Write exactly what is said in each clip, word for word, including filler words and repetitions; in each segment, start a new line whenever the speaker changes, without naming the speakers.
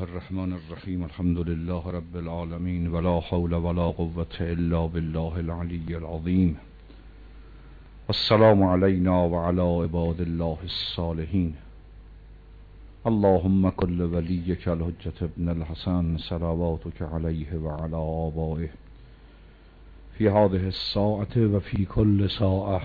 الرحمن الرحیم. الحمد لله رب العالمین ولا حول ولا قوة الا بالله العلی العظیم. السلام علینا وعلى عباد الله الصالحین. اللهم كل وليك الحجة ابن الحسن صلواتك عليه وعلى آبائه في هذه الساعة وفي كل ساعة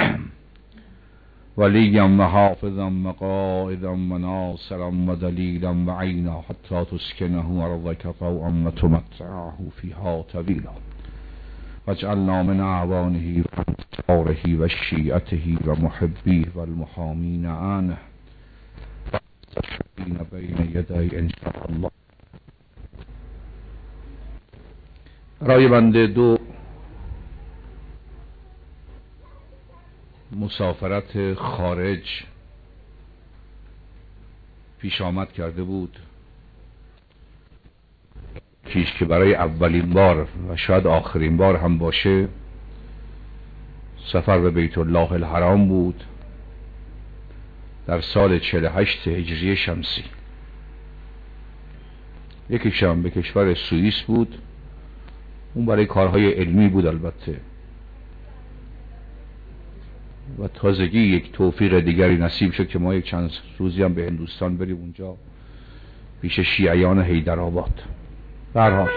وليا وحافظا وقائدا وناصرا ودليلا وعينا حتى تسكنه أرضك طوعا وتمتعه فيها طويلا واجعلنا من أعوانه وأنصاره وشيعته ومحبيه والمحامين عنه والمستشفعين بين يدي إن شاء الله. برای بنده دو مسافرت خارج پیش آمد کرده بود، کیش که برای اولین بار و شاید آخرین بار هم باشه سفر به بیت الله الحرام بود در سال چهل و هشت هجری شمسی. یکیش هم به کشور سوئیس بود، اون برای کارهای علمی بود البته، و تازگی یک توفیق دیگری نصیب شد که ما یک چند روزی هم به هندوستان بریم اونجا پیش شیعیان حیدرآباد. به هر حال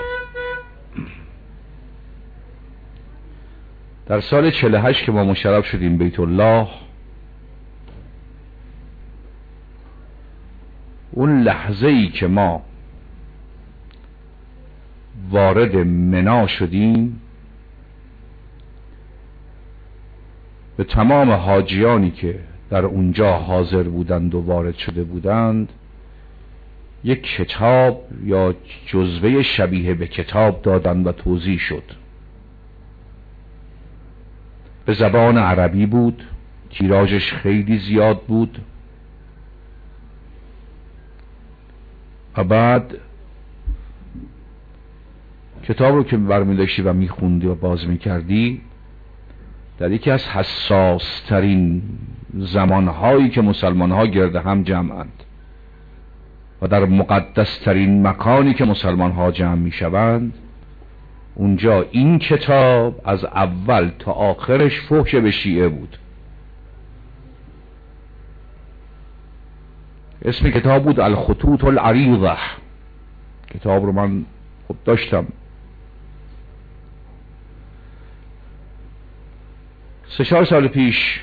در سال چهل و هشت که ما مشرف شدیم بیت الله، اون لحظه ای که ما وارد منا شدیم به تمام حاجیانی که در اونجا حاضر بودند و وارد شده بودند یک کتاب یا جزوه شبیه به کتاب دادند و توضیح شد. به زبان عربی بود، تیراژش خیلی زیاد بود و بعد کتاب رو که برمی داشتی و می خوندی و باز می کردی در یکی از حساس ترین زمانهایی که مسلمان ها گرد هم جمعند و در مقدس ترین مکانی که مسلمان ها جمع می شوند، اونجا این کتاب از اول تا آخرش فحش به شیعه بود. اسم کتاب بود الخطوط العریضه. کتاب رو من خب داشتم. سه چهار سال پیش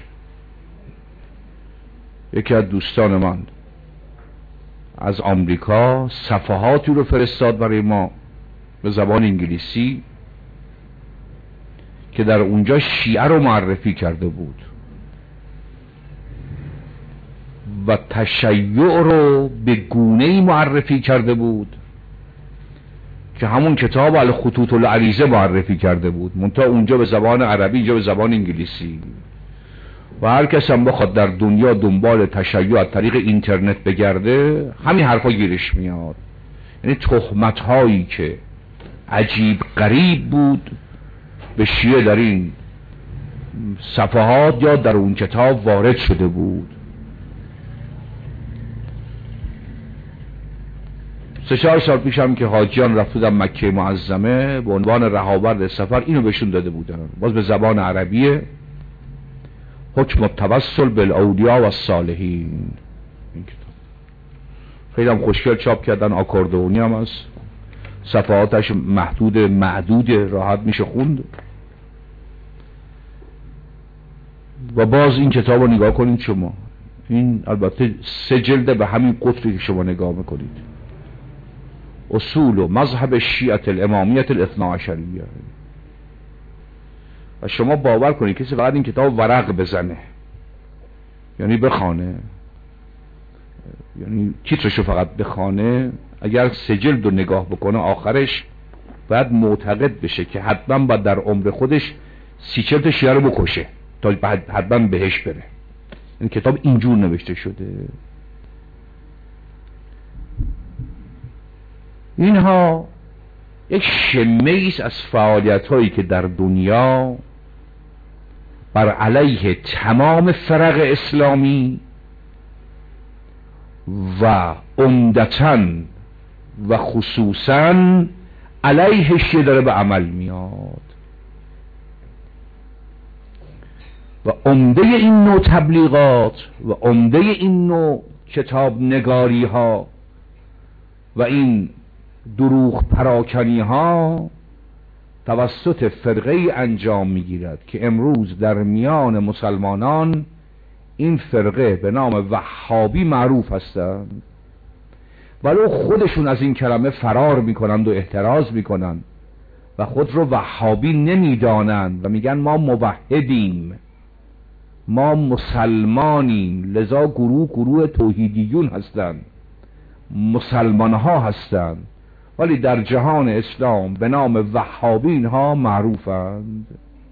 یکی از دوستان من از آمریکا صفحاتی رو فرستاد برای ما به زبان انگلیسی که در اونجا شیعه رو معرفی کرده بود و تشیع رو به گونه‌ای معرفی کرده بود که همون کتاب الخطوط العریضه معرفی کرده بود، منتها اونجا به زبان عربی، اینجا به زبان انگلیسی. و هر کس هم بخواد در دنیا دنبال تشیع از طریق اینترنت بگرده همین حرفا گیرش میاد. یعنی تهمت هایی که عجیب غریب بود به شیعه در این صفحات یا در اون کتاب وارد شده بود. سه چهار سال پیش هم که حاجیان رفت بودن مکه معظمه به عنوان رهاورد سفر، اینو بهشون داده بودن، باز به زبان عربیه، حکم التوسل بالاولیاء و الصالحین. این کتاب خیلی هم خوشگل چاپ کردن، آکاردئونی هم هست، صفحاتش محدود معدود، راحت میشه خوند. و باز این کتاب رو نگاه کنید شما، این البته سه جلده به همین قطری که شما نگاه میکنید، اصول و مذهب شیعه الامامیت الاثنا عشریه. و شما باور کنید کسی فقط این کتاب ورق بزنه، یعنی بخونه، یعنی تیترشو فقط بخونه، اگر سه جلد رو نگاه بکنه آخرش باید معتقد بشه که حتما باید در عمر خودش سی چلت شیعه رو بکشه تا حتما بهش بره. این کتاب اینجور نوشته شده. اینها یک شمیس از فعالیت هایی که در دنیا بر علیه تمام فرق اسلامی و عمدتاً و خصوصا علیهش داره به عمل میاد. و عمده این نوع تبلیغات و عمده این نوع کتاب نگاری ها و این دروغ پراکنی ها توسط فرقه انجام میگیرد که امروز در میان مسلمانان این فرقه به نام وهابی معروف هستند، ولو خودشون از این کلمه فرار میکنند و احتراز میکنند و خود رو وهابی نمیدانند و میگن ما موحدیم، ما مسلمانیم، لذا گروه گروه توحیدیون هستند، مسلمان ها هستند، ولی در جهان اسلام به نام وهابین ها معروفند.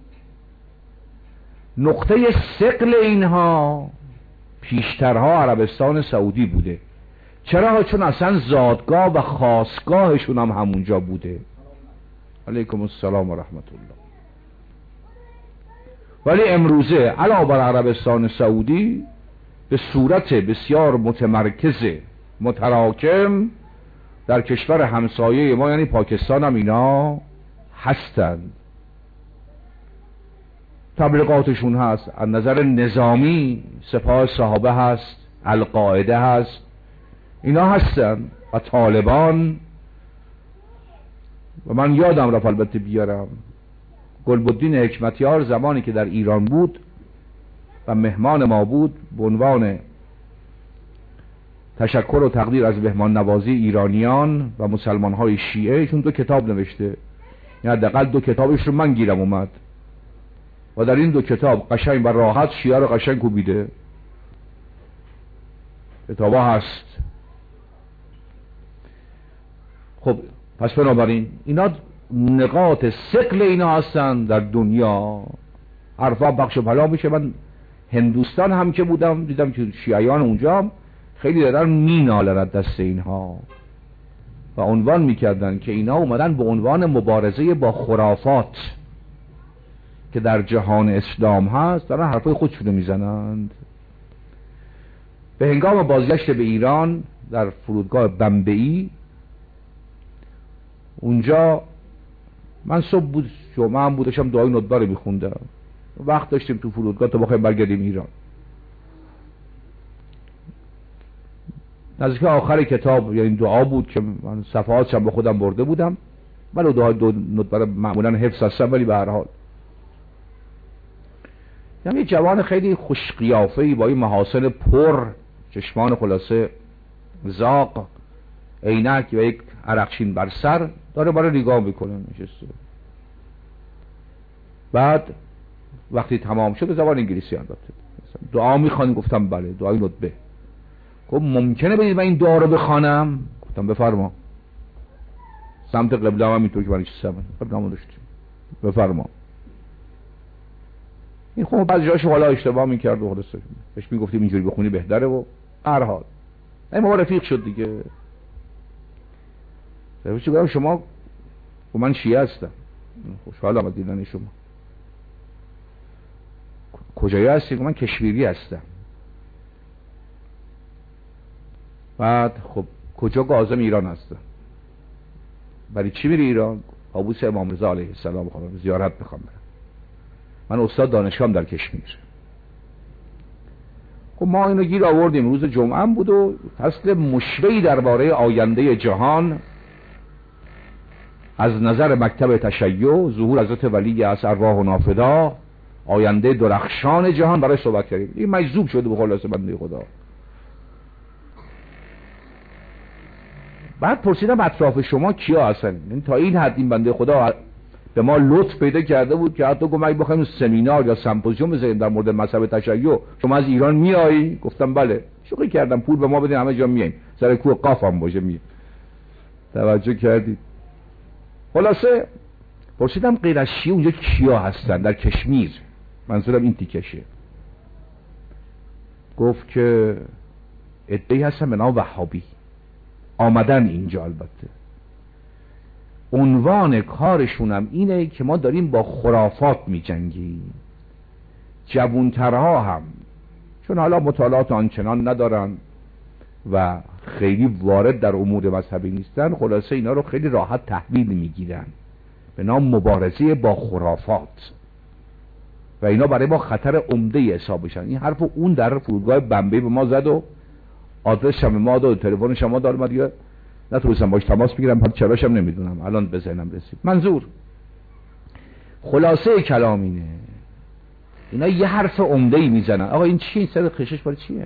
نقطه ثقل اینها پیشترها عربستان سعودی بوده. چرا؟ چون اصلا زادگاه و خاصگاهشون هم همونجا بوده. علیکم السلام و رحمت الله. ولی امروزه علاوه بر عربستان سعودی به صورت بسیار متمرکز متراکم در کشور همسایه ما یعنی پاکستان هم اینا هستند. تبلیغاتشون هست از نظر نظامی، سپاه صحابه هست، القاعده هست، اینا هستن و طالبان. و من یادم رفت البته بیارم گلبدین حکمتیار زمانی که در ایران بود و مهمان ما بود به عنوان تشکر و تقدیر از مهمان نوازی ایرانیان و مسلمان های شیعه چون دو کتاب نوشته، یعنی حداقل دو کتابش رو من گیرم اومد و در این دو کتاب قشنگ و راحت شیعه رو قشنگ کوبیده. کتابا هست. خب پس بنابراین اینا نقاط ثقل اینا هستن در دنیا. حرفا بخش و پلا میشه. من هندوستان هم که بودم دیدم که شیعیان اونجا هم خیلی دارن مینالن از دست اینها و عنوان میکردن که اینا اومدن به عنوان مبارزه با خرافات که در جهان اسلام هست دارن حرفای خودشونو میزنند. به هنگام بازگشت به ایران در فرودگاه بمبئی اونجا من صبح بود جمعه هم بودشم دعای ندبه رو میخوندم، وقت داشتیم تو فرودگاه تا بخوایم برگردیم ایران. نزدیک آخر کتاب یعنی دعا بود که من صفحاتش هم با خودم برده بودم، ولی دعای دو ندبه معمولا حفظ هستم، ولی به هر حال یعنی یه جوان خیلی خوش قیافه‌ای با این محاسن پر، چشمان خلاصه زاق، عینک و یک عرقچین بر سر داره برای نگاه میکنه نشسته. بعد وقتی تمام شد زبان انگلیسی البته دعا میخوانیم. گفتم بله دعای ندبه. گفت ممکنه بدید من این دعا رو بخوانم؟ گفتم بفرما. سمت قبله هم اینطور که من نشستم قبله داشتیم بفرما. این خب بعضی جاش حالا اشتباه میکرد و خلاص بهش میگفتیم اینجوری بخونی بهتره و هر حال این ما رفیق شد دیگه. چه بگم شما و من شیعه هستم، خوشحال آمد دیدن شما. کجایی هستی؟ من کشمیری هستم. بعد خب کجا؟ عازم ایران هستم. برای چی میری ایران؟ قابوس امام رضا علیه السلام خواهم زیارت بخوام برم. من استاد دانشگاهم در کشمیر. خب ما اینو گیر آوردیم. روز جمعه هم بود و فصل مشبهی درباره آینده جهان از نظر مکتب تشیع، ظهور حضرت ولی از ارواح و نافدا، آینده درخشان جهان برای صحبت کردیم. این مجذوب شده به خلاصه بنده خدا. بعد پرسیدم اطراف شما کیا هستن؟ این تا این حد این بنده خدا به ما لطف پیدا کرده بود که حتی گفت اگه بخوایم سمینار یا سمپوزیوم بزنیم در مورد مذهب تشیع شما از ایران میایی؟ گفتم بله. شوخی کردم پول به ما بدین همه جا میایم، سر کوه قاف هم باشه میایم. توجه کردید؟ خلاصه پرسیدم غیر از شیعه اونجا کیا هستن در کشمیر؟ منظورم این تیکشه. گفت که عده‌ای هستن به نام وهابی آمدن اینجا. البته عنوان کارشونم اینه که ما داریم با خرافات می جنگیم. جوانترها هم چون حالا مطالعات آنچنان ندارن و خیلی وارد در امور مذهبی نیستن، خلاصه اینا رو خیلی راحت تحویل میگیرن به نام مبارزه با خرافات و اینا برای ما خطر عمده حساب بشن. این حرف اون در فرودگاه بمبئی به ما زد و آدرس هم ما داد، تلفنش هم داد، ما دیگه نتونستم باش تماس بگیرم، حالا چراش هم نمیدونم، الان به ذهنم رسید. منظور خلاصه کلام اینه، اینا یه حرف عمده ای میزنن. آقا این چیه؟ این سر خشش برای چیه؟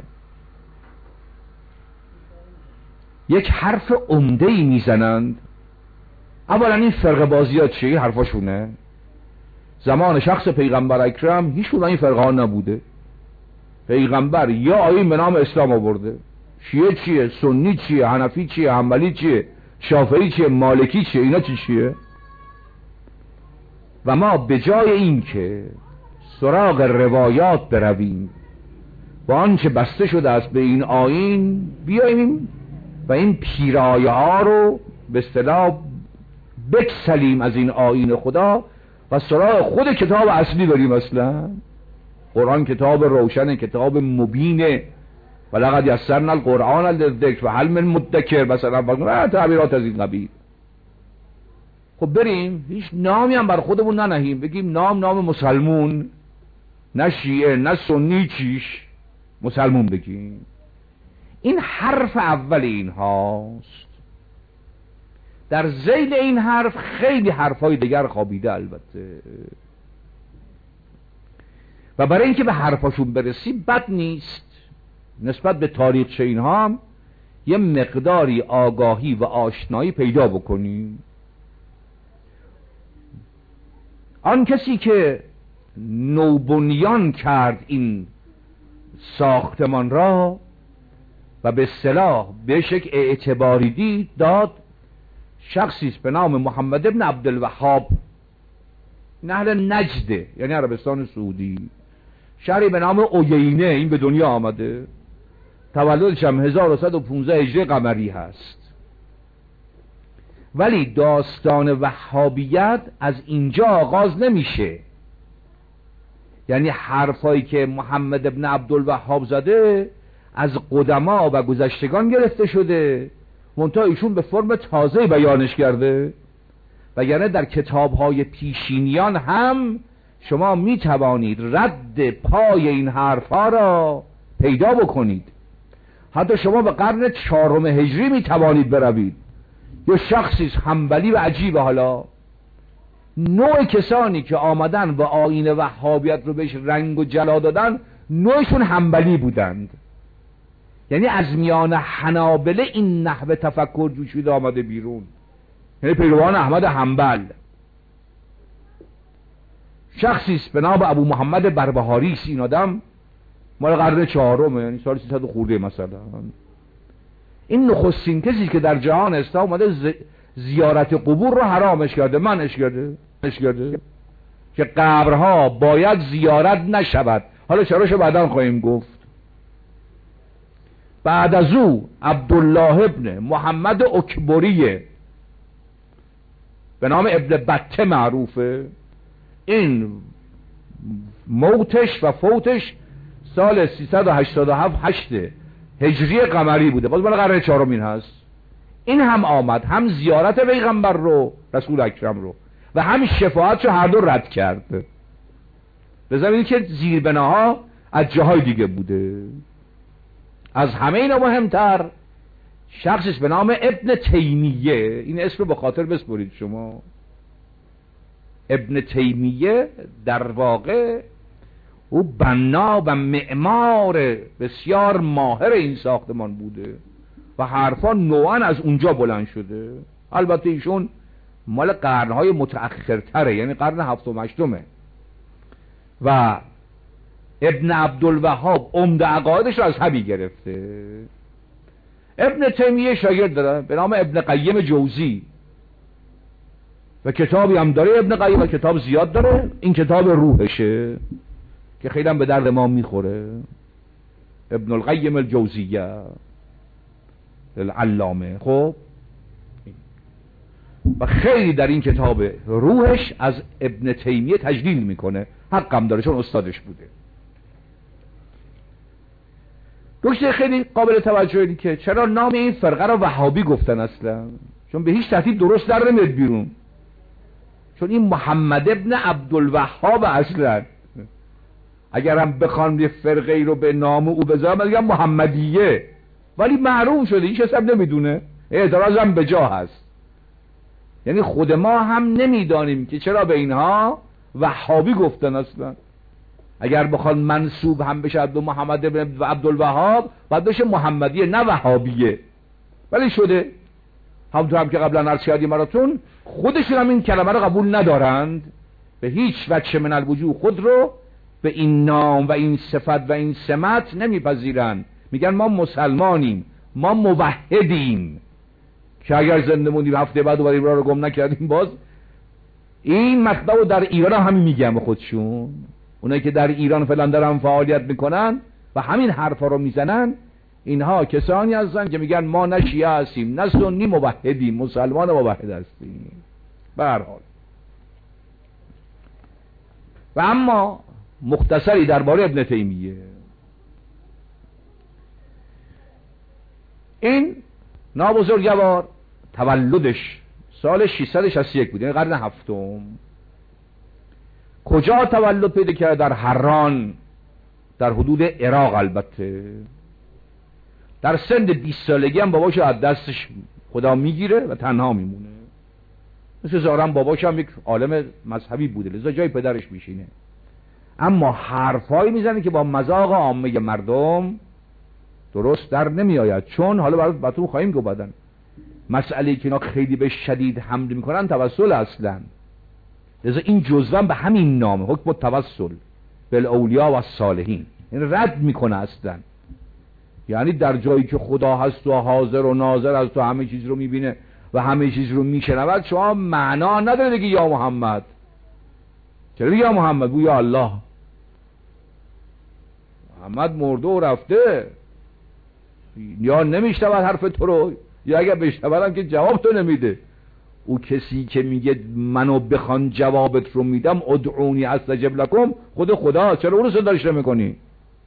یک حرف عمده ای میزنند. اولا این فرقه بازیات چیه؟ این حرفاشونه. زمان شخص پیغمبر اکرم هیچ کدوم این فرقه ها نبوده. پیغمبر یا آیین به نام اسلام آورده، شیعه چیه، سنی چیه، حنفی چیه، حنبلی چیه، شافعی چیه، مالکی چیه، اینا چی چیه؟ و ما به جای این که سراغ روایات برویم و آنچه بسته شده است به این آیین بیاییم و این پیرایه ها رو به اصطلاح بکسلیم از این آیین خدا و سراغ خود کتاب اصلی بریم. اصلا قرآن کتاب روشن، کتاب مبینه، و لقد یسرنا القرآن للذکر و هل من مدکر مثلا و تعبیرات از این قبیل. خب بریم هیچ نامی هم بر خودمون ننهیم، بگیم نام نام مسلمون، نه شیعه نه سنی، چیش مسلمون بگیم. این حرف اول این هاست. در ذیل این حرف خیلی حرفای دیگر خوابیده البته، و برای اینکه به حرفاشون برسی بد نیست نسبت به تاریخچه اینها هم یه مقداری آگاهی و آشنایی پیدا بکنیم. آن کسی که نوبنیان کرد این ساختمان را و به اصطلاح بهش یک اعتباری دید داد، شخصی است به نام محمد ابن عبدالوهاب، اهل نجده یعنی عربستان سعودی، شهری به نام عیینه این به دنیا آمده، تولدش هم هزار و صد و پانزده هجری قمری هست. ولی داستان وهابیت از اینجا آغاز نمیشه. یعنی حرفایی که محمد ابن عبدالوهاب زده از قدما و گذشتگان گرفته شده، منتها ایشون به فرم تازه بیانش کرده، و یعنی در کتاب‌های پیشینیان هم شما می توانید رد پای این حرفا را پیدا بکنید. حتی شما به قرن چهارم هجری می توانید بروید. یه شخصی حنبلی و عجیبه، حالا نوع کسانی که آمدن و آیین وهابیت رو بهش رنگ و جلا دادن نوعشون حنبلی بودند. یعنی از میان حنابله این نحوه تفکر جوشیده آمده بیرون، یعنی پیروان احمد حنبل. شخصی است به نام ابو محمد بربهاری است، این آدم مال قرن چهارم، یعنی سال سیصد خورده مثلا. این نخستین کسی که در جهان اسلام اومده ز... زیارت قبور رو حرامش کرده، منعش کرده منعش کرده که قبرها باید زیارت نشود. حالا چراشو بعداً خواهیم گفت. بعد از او عبدالله ابن محمد اکبریه به نام ابن بطه معروفه. این موتش و فوتش سال سیصد و هشتاد و هفت هجری قمری بوده، باز مال قرن چهارم این هست. این هم آمد، هم زیارت پیغمبر رو، رسول اکرم رو، و هم شفاعت رو هر دو رد کرد. بذارید که زیربناها از جاهای دیگه بوده. از همه اینا مهمتر شخصی به نام ابن تیمیه، این اسم رو به خاطر بسپرید شما. ابن تیمیه در واقع او بنا و معمار بسیار ماهر این ساختمان بوده و حرفا نوعا از اونجا بلند شده. البته ایشون مال قرنهای متأخرتره، یعنی قرن هفتم هشتمه. و ابن عبدالوهاب عمده عقایدش رو از همین گرفته. ابن تیمیه شاگرد داره به نام ابن قیم جوزی و کتابی هم داره ابن قیم و کتاب زیاد داره. این کتاب روحشه که خیلی هم به درد ما میخوره، ابن القیم الجوزیه العلامه. خب و خیلی در این کتاب روحش از ابن تیمیه تجلیل میکنه، حقم داره چون استادش بوده. نکته خیلی قابل توجهی که چرا نام این فرقه رو وهابی گفتن اصلا، چون به هیچ ترتیب درست در نمیاد بیرون، چون این محمد ابن عبدالوهاب اصلا. اگرم بخوام یه فرقه ای رو به نام او بذارم میگم محمدیه، ولی معروف شده هیچ حساب نمیدونه، اعتراضم به جا هست. یعنی خود ما هم نمیدانیم که چرا به اینها وهابی گفتن اصلا. اگر بخواد منسوب هم بشه به محمد ابن عبدالوهاب باید بشه محمدیه نه وهابیه، ولی شده. همونطور هم که قبلا عرض کردیم براتون، خودشون هم این کلمه رو قبول ندارند، به هیچ وجه من الوجوه خود رو به این نام و این صفت و این سمت نمیپذیرند. میگن ما مسلمانیم، ما موحدیم، که اگر زنده موندیم هفته بعد دوباره ایران رو گم نکردیم. باز این مطلب رو در ایران هم همین میگن به خودشون، اونایی که در ایران فعلا دارن فعالیت میکنن و همین حرفا رو میزنن، اینها کسانی هستن که میگن ما نه شیعه هستیم نه سنی، موحدیم، مسلمان موحد هستیم. به هر حال و اما مختصری درباره ابن تیمیه. این نابزرگوار تولدش سال ششصد و شصت و یک بود، یعنی قرن هفتم. کجا تولد پیدا کرد؟ در حران، در حدود عراق. البته در سن بیست سالگی هم باباشو از دستش خدا میگیره و تنها میمونه. مثل ظاهرا باباش هم یک عالم مذهبی بوده، لذا جای پدرش میشینه، اما حرفایی میزنه که با مذاق عامه مردم درست در نمی آید. چون حالا براتون خواهیم گفت بعدن مسئله که اینا خیلی به شدید حمل میکنن توسل اصلا، لذا این جزوه به همین نام حکم التوسل بالاولیا و الصالحین، این رد میکنه اصلا. یعنی در جایی که خدا هست و حاضر و ناظر است و همه چیز رو میبینه و همه چیز رو میشنود، شما معنا نداره دیگه یا محمد. چرا یا محمد؟ بو یا الله. محمد مرده و رفته، یا نمیشنود حرف تو رو، یا اگر بشنودم که جواب تو نمیده. او کسی که میگه منو بخوان جوابت رو میدم، ادعونی استجب لکم، خود خدا، چرا اون رو صداش نمیکنی؟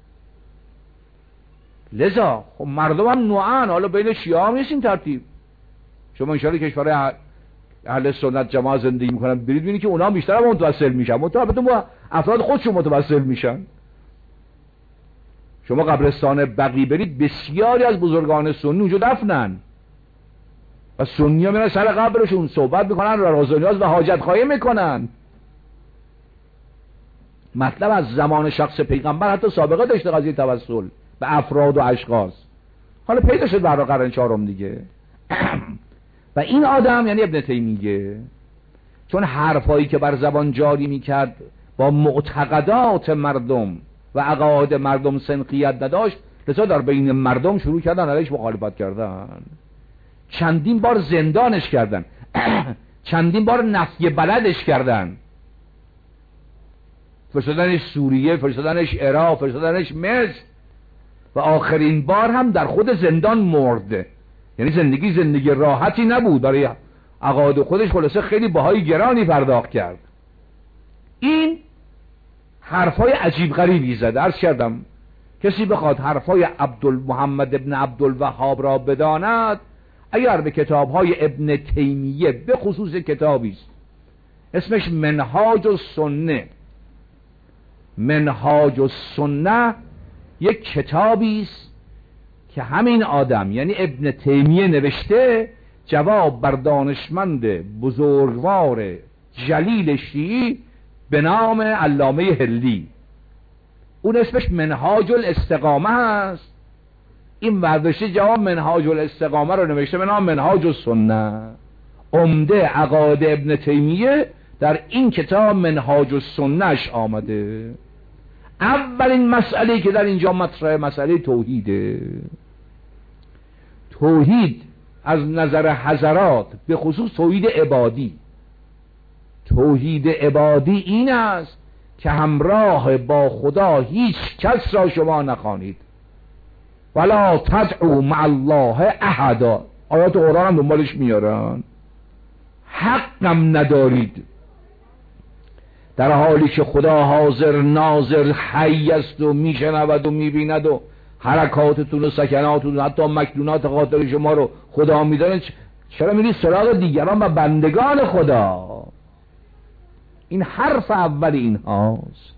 لذا خب مردم هم نوعن، حالا بین شیعه هم نیست این ترتیب. شما انشاءالله کشور اهل سنت جماعت زندگی میکنن، برید ببینید که اونا بیشتر هم متوسل میشن، متوسل با افراد خودشون متوسل میشن. شما قبرستان بقیع برید، بسیاری از بزرگان سنی اونجا دفنن و سنی ها میرن سر قبرشون صحبت میکنن و راز و نیاز و حاجت خواهی میکنن. مطلب از زمان شخص پیغمبر حتی سابقه داشته قضیه توسل به افراد و اشخاص، حالا پیدا شد برای قرن چهارم دیگه. و این آدم یعنی ابن تیمیه، چون حرفایی که بر زبان جاری میکرد با معتقدات مردم و عقاید مردم سنخیت نداشت، لذا در بین مردم شروع کردن علیش مخالفت کردن. چندین بار زندانش کردن، چندین بار نفی بلدش کردن، فرستادنش سوریه، فرستادنش عراق، فرستادنش مصر و آخرین بار هم در خود زندان مرده. یعنی زندگی زندگی راحتی نبود، برای عقاید خودش خلاصه خیلی بهای گرانی پرداخت کرد. این حرفای عجیب غریبی زد. عرض کردم کسی بخواد حرفای عبدالمحمد ابن عبدالوهاب را بداند، اگر به کتابهای ابن تیمیه، به خصوص کتابی است اسمش منهاج السنه، منهاج السنه یک کتابی است که همین آدم یعنی ابن تیمیه نوشته جواب بر دانشمند بزرگوار جلیل شیعی به نام علامه هلی. اون اسمش منهاج الاستقامه هست، این ورداشته جواب منهاج الاستقامه رو نوشته به نام منهاج السنه. عمده عقاید ابن تیمیه در این کتاب منهاج السنهش آمده. اولین مسئله که در اینجا مطرحه مسئله توحیده. توحید از نظر حضرات به خصوص توحید عبادی، توحید عبادی این است که همراه با خدا هیچ کس را شما نخوانید، ولا تدعو مع الله احدا. آیات قرآن هم دنبالش میارن. حقم ندارید در حالی که خدا حاضر ناظر حی است و میشنود و میبیند و حرکاتتون و سکناتتون، حتی مکنونات خاطر شما رو خدا میدونه، چرا میرید سراغ دیگران و بندگان خدا؟ این حرف اول این هاست.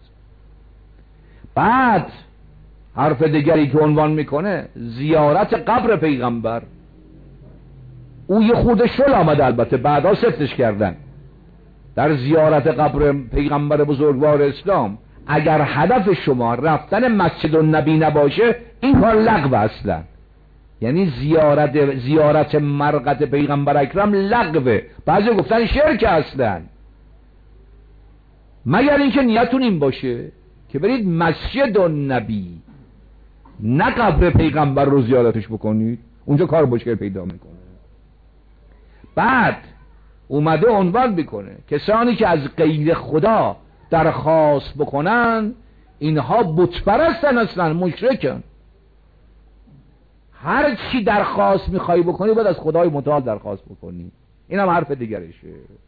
بعد حرف دیگری که عنوان میکنه زیارت قبر پیغمبر. او یه خورده شل آمده، البته بعدا سفتش کردن. در زیارت قبر پیغمبر بزرگوار اسلام اگر هدف شما رفتن مسجد النبی نباشه، این کار لغو اصلا. یعنی زیارت زیارت مرقد پیغمبر اکرم لغوه. بعضی گفتن شرک اصلا، مگر اینکه نیتون این باشه که برید مسجد النبی، نه قبر پیغمبر رو زیارتش بکنید، اونجا کار مشکل پیدا میکنه. بعد اومده عنوان میکنه کسانی که از غیر خدا درخواست بکنن اینها بت پرستن، اصلا مشرکن. هر چی درخواست میخوای بکنی باید از خدای متعال درخواست بکنی. این هم حرف دیگرشه.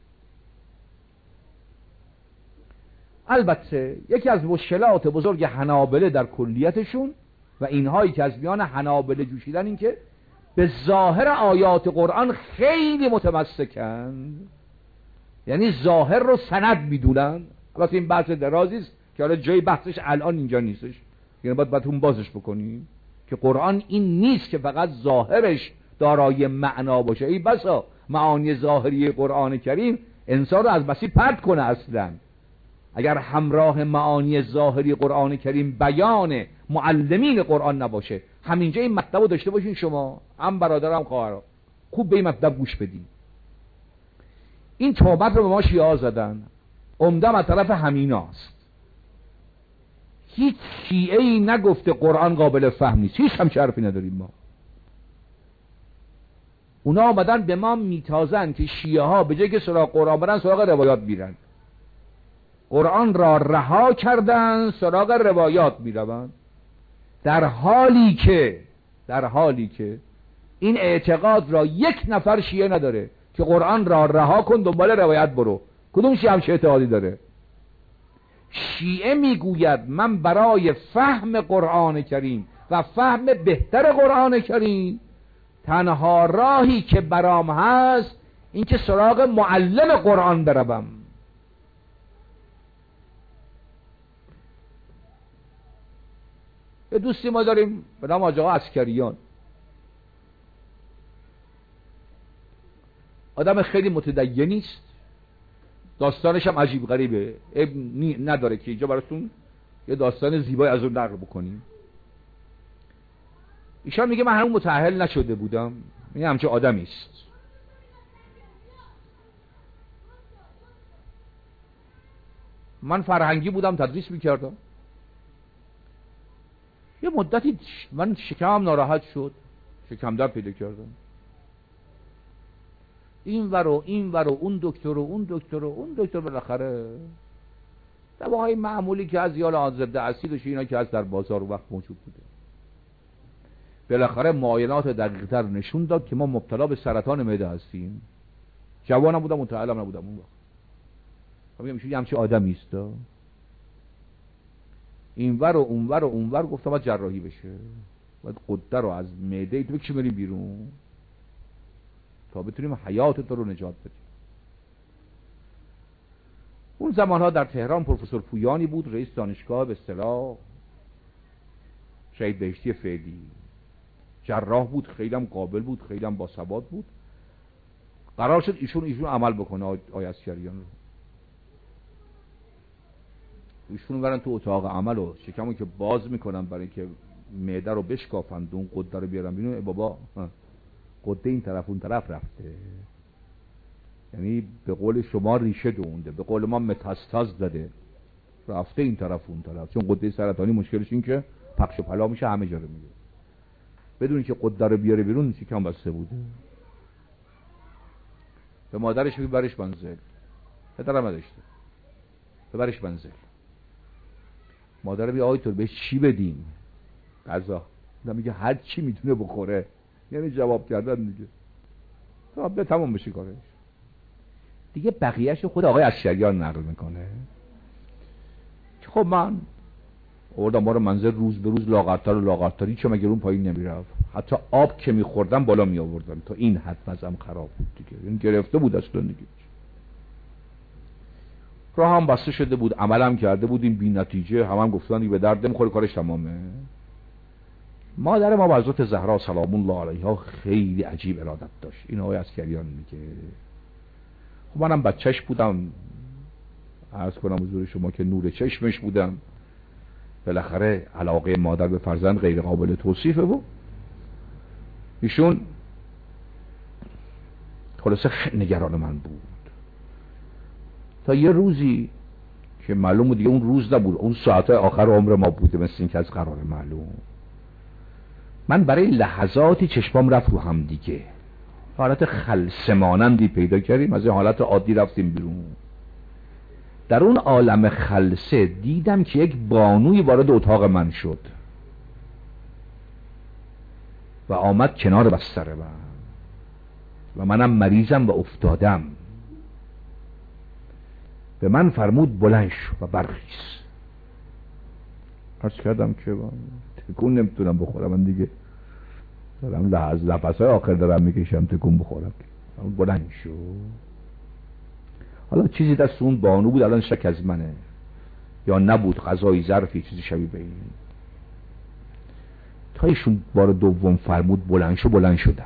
البته یکی از مشکلات بزرگ حنابله در کلیتشون و اینهایی که از میان حنابله جوشیدن این که به ظاهر آیات قرآن خیلی متمسکن، یعنی ظاهر رو سند میدونن. البته این بحث درازی است که حالا جای بحثش الان اینجا نیستش، یعنی باید باید اون بازش بکنیم که قرآن این نیست که فقط ظاهرش دارای معنا باشه. ای بسا معانی ظاهری قرآن کریم انسان رو از مسیر پرت کنه. اصلا اگر همراه معانی ظاهری قرآن کریم بیان معلمین قرآن نباشه، همینجا این مطلب رو داشته باشین شما هم برادر هم خواهر، خوب به این مطلب گوش بدین. این تهمت رو به ما شیعه زدن، عمدم از طرف همیناست. هیچ شیعه ای نگفته قرآن قابل فهم نیست، هیچ هم حرفی نداریم ما. اونا آمدن به ما میتازن که شیعه ها به جای که سراغ قرآن برن سراغ روایات میرن، قرآن را رها کردن سراغ روایات میرون، در حالی که در حالی که این اعتقاد را یک نفر شیعه نداره که قرآن را رها کن دنبال روایت برو. کدوم شیعه همچه اعتقادی داره؟ شیعه میگوید من برای فهم قرآن کریم و فهم بهتر قرآن کریم تنها راهی که برام هست این که سراغ معلم قرآن بروم. یه دوستی ما داریم به نام آقا عسکریان، آدم خیلی متدینی است، داستانش هم عجیب غریبه، اب نداره که اینجا براتون یه داستان زیبای از اون نقل بکنیم. ایشان میگه من هنوز متأهل نشده بودم، این همچه آدمی است. من فرهنگی بودم، تدریس میکردم. یه مدتی من شکمم ناراحت شد، شکم درد پیدا کردم. این ور و این ور و اون دکتر و اون دکتر و اون دکتر، بالاخره دواهای معمولی که از یال آن ضد اسید و اینا که از در بازار وقت موجود بوده، بالاخره معاینات دقیق‌تر نشون داد که ما مبتلا به سرطان معده هستیم. جوانم بودم، متعلم نبودم اون وقت. میگم میشه همچین آدمی است، این ور و اون ور و اون ور. گفتم باید جراحی بشه، باید قده رو از معده تو بکشیم بریم بیرون تا بتونیم حیات تو رو نجات بدیم. اون زمانها در تهران پروفسور پویانی بود، رئیس دانشگاه، به اصطلاح شهید بهشتی فعلی، جراح بود، خیلی هم قابل بود، خیلی هم باثبات بود. قرار شد ایشون ایشون عمل بکنه آقای عسکریان رو. ایشون برن تو اتاق عمل و شکمو که باز میکنن برای اینکه معده رو بشکافند و اون قده رو بیارن ببینید بابا قده این طرف اون طرف رفته، یعنی به قول شما ریشه دونده، به قول ما متاستاز داده، رفته این طرف اون طرف. چون قده سرطانی مشکلش این که پخش و پلا میشه، همه جا رو میگه. بدون که قده رو بیاره بیرون شکم بسته بوده. به مادرش میگه برش منزل، پدرم نداشته، ببرش منزل. مادر میگه آقای طور بهش چی بدیم؟ غذا. میگه هر چی میتونه بخوره، یعنی جواب کردن دیگه تا به تمام بشه کارش دیگه. بقیهش خود آقای عسکریان نقل میکنه که خب من آوردم ما رو منزل، روز به روز لاغرتر و لاغرتر، چه مگه اون پایین نمیرفت، حتی آب که میخوردم بالا می آوردم، تا این حد مزم خراب بود دیگه، این گرفته بود اصلا دیگه. راه هم بسته شده بود، عملم کرده بودیم بی نتیجه، هم هم گفتن به درد نمیخوره، کارش تمامه. مادر ما حضرت زهرا سلام الله علیها خیلی عجیب ارادت داشت، این آقای عسکریان میگه. خب منم بچهش بودم، عرض کنم حضور شما که نور چشمش بودم، بالاخره علاقه مادر به فرزند غیر قابل توصیفه و ایشون خلاصه خیلی نگران من بود. تا یه روزی که معلوم بود دیگه اون روز نبود، اون ساعت آخر عمر ما بوده، مثل این که از قرار معلوم، من برای لحظاتی چشمام رفت رو هم دیگه، حالت خلسه مانندی پیدا کردیم، از این حالت عادی رفتیم بیرون. در اون عالم خلسه دیدم که یک بانوی وارد اتاق من شد و آمد کنار بستر من و منم مریضم و افتادم. به من فرمود بلند شو و برخیز. عرض کردم که تکون نمیتونم بخورم، من دیگه دارم لحظ نفسای آخر دارم میکشم، تکون بخورم. بلند شو. حالا چیزی دست اون بانو بود، الان شک از منه یا نبود، غذایی ظرفی چیزی شبیه به این. تا ایشون بار دوم فرمود بلند شو، بلند شدم.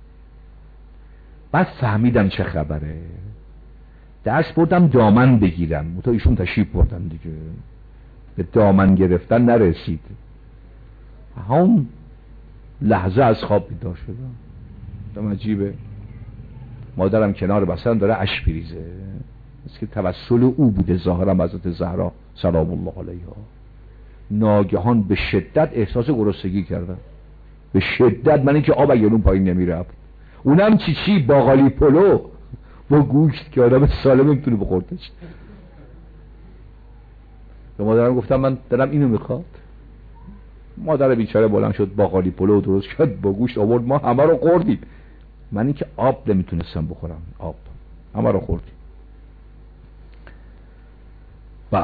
بعد فهمیدم چه خبره، دست بردم دامن بگیرم، تا ایشون تشریف بردن دیگه، به دامن گرفتن نرسید. هم لحظه از خواب بیدار شدم. دم عجیبه، مادرم کنار بستن داره اشک میریزه، مثل که توسل او بوده ظاهرا حضرت زهرا سلام الله علیها. ناگهان به شدت احساس گرسنگی کردم، به شدت. من اینکه آب اگرون پایین نمیرفت، اونم چی چی باقالی پلو با گوشت که آدم سالم نمیتونه بخوردش. به مادرم گفتم من دلم اینو میخواد. مادر بیچاره بلند شد باقالی پلو درست کرد با گوشت آورد، ما همه رو خوردیم. من اینکه آب نمیتونستم بخورم، آب همه رو خوردیم. با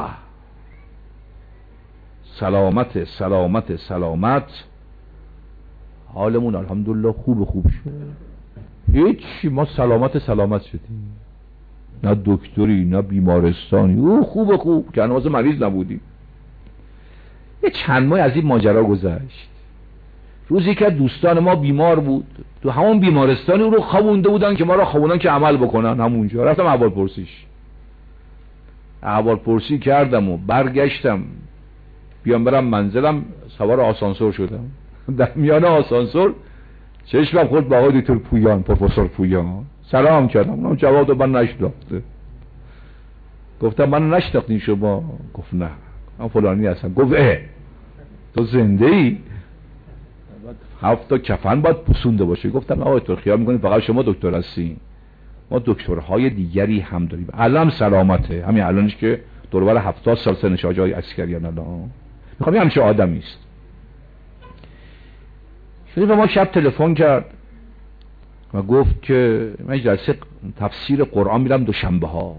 سلامت سلامت سلامت حالمون الحمدلله خوب خوب شد. هیچی، ما سلامت سلامت شدیم، نه دکتری نه بیمارستانی، او خوب خوب که هنوز مریض نبودیم. یه چند ماه از این ماجرا گذشت. روزی که دوستان ما بیمار بود، تو همون بیمارستانی او رو خوابونده بودن که ما رو خوابوندن که عمل بکنن. همونجا رفتم احوال پرسیش، احوال پرسی کردم و برگشتم بیام برم منزلم، سوار آسانسور شدم. در میان آسانسور چشمم خورد با آقای دکتر پویان، پروفسور پویان. سلام کردم، اونم جواب داد من نشناخته. گفتم من نشناختین شما؟ گفت نه من فلانی هستم. گفت اه تو زنده ای؟ هفت تا کفن باید پوسونده باشه. گفتم آقای دکتر خیال میکنید فقط شما دکتر هستین؟ ما دکترهای دیگری هم داریم. الان سلامته، همین الانش که دور و بر هفتاد سال سنش آقای عسکریان الان میخوام یه همچه آدمی است. شده به ما شب تلفن کرد و گفت که من جلسه تفسیر قرآن میرم دوشنبه ها،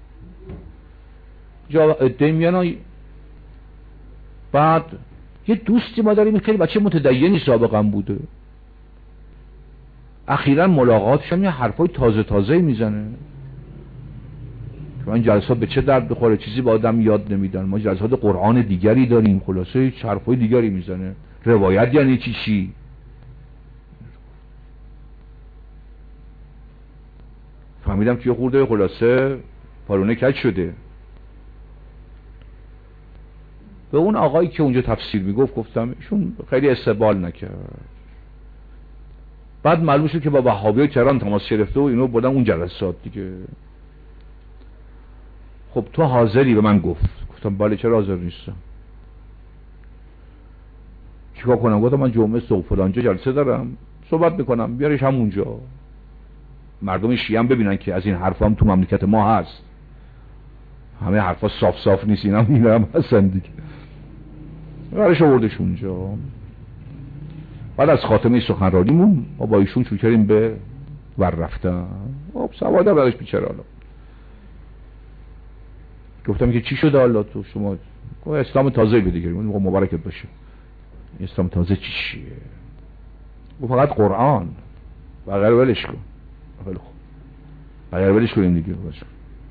جا ادعی میان. بعد یه دوستی ما داریم خیلی بچه متدینی سابقا بوده، اخیراً ملاقاتش هم یه حرفای تازه تازه میزنه که من جلسات به چه درد بخوره، چیزی با آدم یاد نمیدن. ما جلسات قرآن دیگری داریم، خلاصه حرفای دیگری میزنه. روایت یعنی چی چی؟ فهمیدم که یه خورده خلاصه پارونه کج شده. به اون آقایی که اونجا تفسیر میگفت گفتم ایشون خیلی استقبال نکرد. بعد معلوم شد که با وهابیای تهران تماس گرفته و اینو بردن اون جلسات دیگه. خب تو حاضری؟ به من گفت. گفتم بله چرا حاضر نیستم. چیکار کنم؟ گفتم من جمعه صبح فلانجا جلسه دارم، صحبت میکنم، بیارش همونجا، مردم شیعه هم ببینن که از این حرفا هم تو مملکت ما هست. همه حرفا صاف صاف نیست، اینا هم اینا هم هستن دیگه. برش آوردش اونجا. بعد از خاتمه سخنرانیمون ما با ایشون شروع کردیم به ور رفتن. خب سواده بعدش بیچاره. حالا گفتم که چی شده حالا تو شما اسلام تازه بده دیگه، مبارکت باشه. اسلام تازه چی چیه؟ او فقط قرآن، بغیر ولش کن. خیلی خوب، بغیر ولش کنیم دیگه. باشه.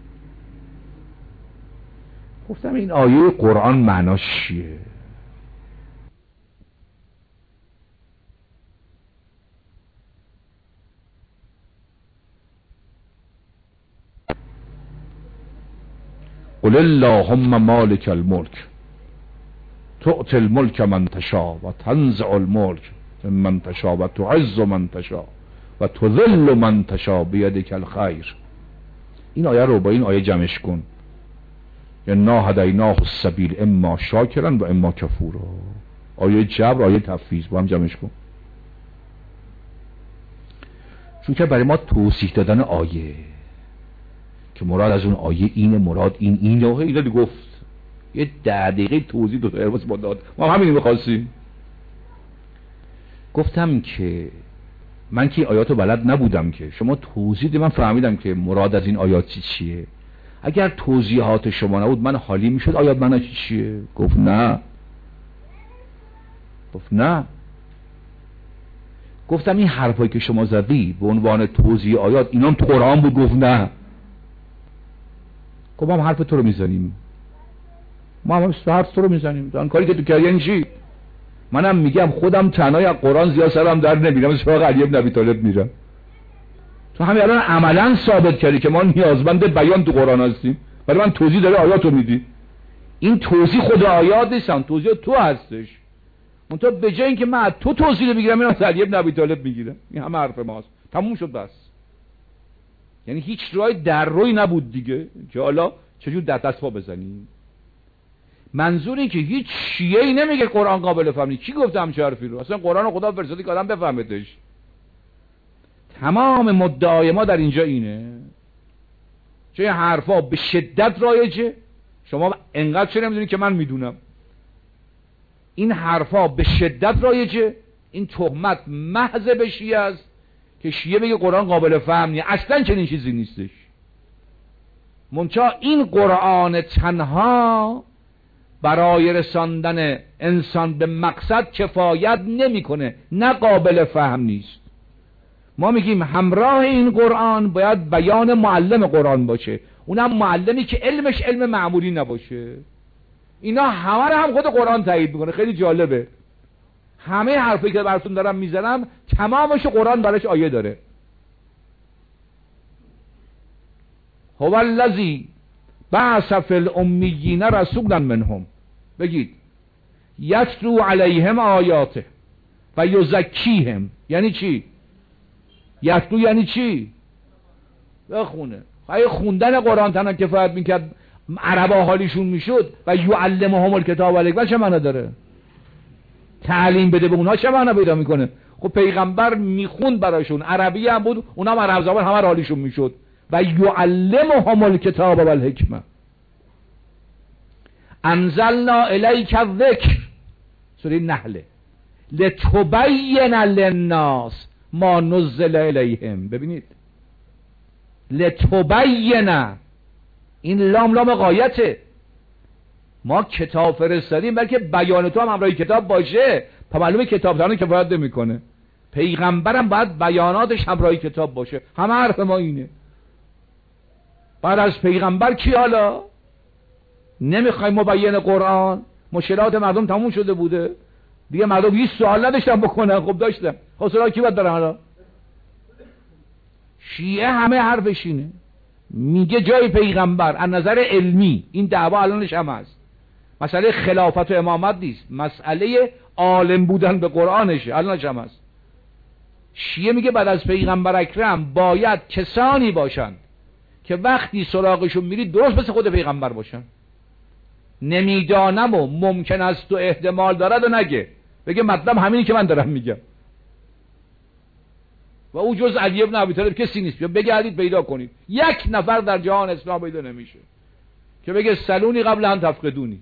گفتم این آیه قرآن معناش چیه؟ قل اللهم مالک الملک تؤتی الملک من تشاء و تنزع الملک من تشاء و تعز من تشاء و تذل من تشاء بیدک الخیر. این آیه رو با این آیه جمعش کن. انا هدیناه السبیل اما شاکرا و اما کفورا. آیه جبر، آیه تفویض، با هم جمعش کن. چون که برای ما توضیح دادن آیه که مراد از اون آیه اینه، مراد این اینه، اینا دی گفت یه ده دقیقه توضیح دو تا ارواز با داد. ما همینی می‌خواستیم. گفتم که من که آیاتو بلد نبودم، که شما توضیح دی من فهمیدم که مراد از این آیات چی چیه. اگر توضیحات شما نبود من حالی میشد آیات معنی چی چیه؟ گفت نه. گفت نه. گفتم این حرفایی که شما زدی به عنوان توضیح آیات اینام تو قرآن بود؟ گفت نه. خب ما هم حرف تو رو میزنیم، ما هم حرف تو رو میزنیم. آن کاری که تو کردی یعنی چی؟ منم میگم خودم تنهای از قرآن زیاد سرم در نمیرم، از سراغ علی بن ابی طالب میرم. تو همین الان عملا ثابت کردی که ما نیازمند بیان تو قرآن هستیم، ولی من توضیح داره آیاتو میدی. این توضیح خود آیات نیستن، توضیح تو هستش. من تو به جای اینکه من تو توضیح بگیرم میرم از علی بن ابی طالب میگیرم. این همه حرف ماست، تموم شد بس. یعنی هیچ راه در روی نبود دیگه که حالا چجور در دست پا بزنیم. منظور این که هیچ شیعه‌ای نمیگه قرآن قابل فهمی. کی گفته همچه حرفی رو؟ اصلا قرآن خدا فرستادی که آدم بفهمتش. تمام مدعای ما در اینجا اینه. چون این حرفا به شدت رایجه. شما انقدر چه نمیدونید که من میدونم. این حرفا به شدت رایجه. این تهمت محض به شیعه است که شیعه بگه قرآن قابل فهم نیست. اصلا چنین چیزی نیستش. منتها این قرآن تنها برای رساندن انسان به مقصد کفایت نمیکنه، نه قابل فهم نیست. ما میگیم همراه این قرآن باید بیان معلم قرآن باشه، اونم معلمی که علمش علم معمولی نباشه. اینا همه رو هم خود قرآن تایید میکنه. خیلی جالبه. همه حرفی که براتون دارم میزنم تمامش قرآن براش آیه داره. هو الذی بعث فی الامیین رسولا منهم. بگید یتلو علیهم آیاته و یزکیهم. یعنی چی؟ یتلو یعنی چی؟ بخونه. اگه خوندن قرآن تنها کفایت میکرد عربا حالیشون میشد و یعلمهم الکتاب والحکمه چه معنی داره؟ تعلیم بده به اونها چه معنی پیدا میکنه؟ خب پیغمبر میخوند براشون، عربی هم بود، اونها هم عرب زبان همه حالیشون میشد. و یعلمهم الکتاب والحکمه. انزلنا الیک الذکر، سوره نحل، لتبین للناس ما نزل الیهم. ببینید لتبین، این لام لام غایته. ما کتاب فرستادیم بلکه بیان تو هم همراه کتاب باشه. پس معلومه کتاب دارن کفایت نمیکنه. پیغمبرم باید بیاناتش همراه کتاب باشه. همه حرف ما اینه. بعد از پیغمبر کی حالا؟ نمیخوایم مبین قرآن؟ مشکلات مردم تموم شده بوده دیگه، مردم هیچ سوال نداشتن بکنن. خب داشتن. خب سوال کی باید دارن حالا؟ شیعه همه حرفش اینه. میگه جای پیغمبر از نظر علمی، این دعوا الانش هم هست، مسئله خلافت و امامت نیست، مسئله عالم بودن به قرآنشه، الانش هم هست. شیعه میگه بعد از پیغمبر اکرم باید کسانی باشن که وقتی سراغشون میری درست مثل خود پیغمبر باشن. نمیدانم و ممکن است و احتمال دارد و نگه، بگه مطلب همینی که من دارم میگم. و او جز علی بن ابی طالب کسی نیست. بگردید پیدا کنید، یک نفر در جهان اسلام پیدا نمیشه که بگه سلونی قبل ان تفقدونی.